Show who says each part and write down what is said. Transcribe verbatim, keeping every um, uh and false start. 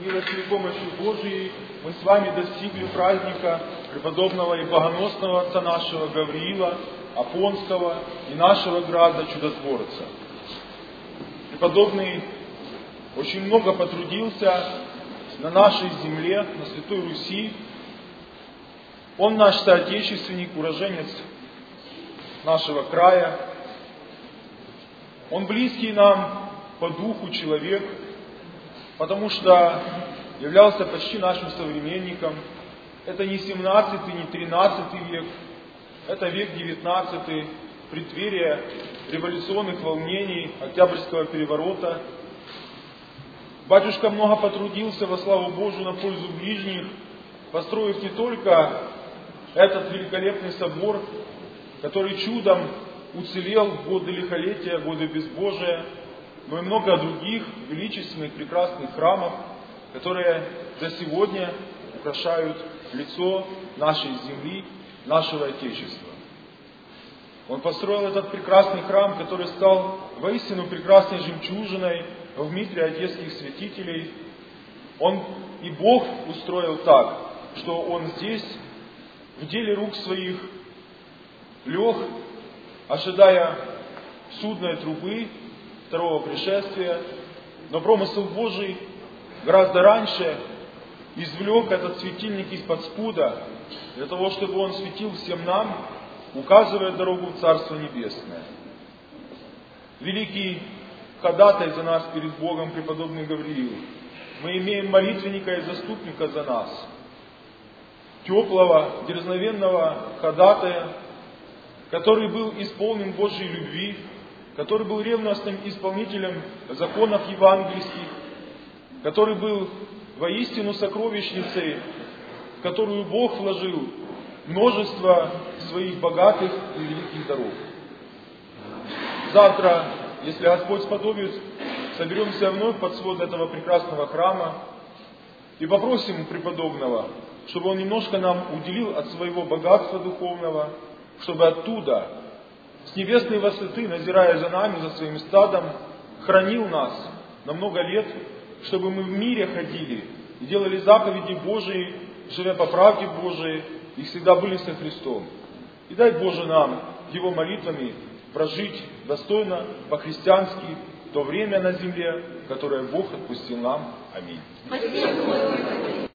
Speaker 1: милостью и помощью Божией мы с вами достигли праздника преподобного и богоносного отца нашего Гавриила Апонского и нашего града Чудотворца. Преподобный очень много потрудился на нашей земле, на Святой Руси. Он наш соотечественник, уроженец нашего края. Он близкий нам по духу человек, потому что являлся почти нашим современником. Это не семнадцатый, не тринадцатый век, это век девятнадцатый, преддверие революционных волнений, Октябрьского переворота. Батюшка много потрудился во славу Божию на пользу ближних, построив не только этот великолепный собор, который чудом уцелел в годы лихолетия, годы безбожия, но и много других величественных, прекрасных храмов, которые до сегодня украшают лицо нашей земли, нашего Отечества. Он построил этот прекрасный храм, который стал воистину прекрасной жемчужиной в митре одесских святителей. Он и Бог устроил так, что он здесь, в деле рук своих, лег, ожидая судной трубы, второго пришествия, но промысел Божий гораздо раньше извлек этот светильник из-под спуда, для того, чтобы он светил всем нам, указывая дорогу в Царство Небесное. Великий ходатай за нас перед Богом, преподобный Гавриил, мы имеем молитвенника и заступника за нас, теплого, дерзновенного ходатая, который был исполнен Божьей любви, который был ревностным исполнителем законов евангельских, который был воистину сокровищницей, в которую Бог вложил множество своих богатых и великих даров. Завтра, если Господь сподобит, соберемся вновь под свод этого прекрасного храма и попросим преподобного, чтобы он немножко нам уделил от своего богатства духовного, чтобы оттуда, с небесной высоты, назирая за нами, за своим стадом, хранил нас на много лет, чтобы мы в мире ходили и делали заповеди Божии, живя по правде Божией, и всегда были со Христом. И дай Боже нам Его молитвами прожить достойно, по-христиански, то время на земле, которое Бог отпустил нам. Аминь.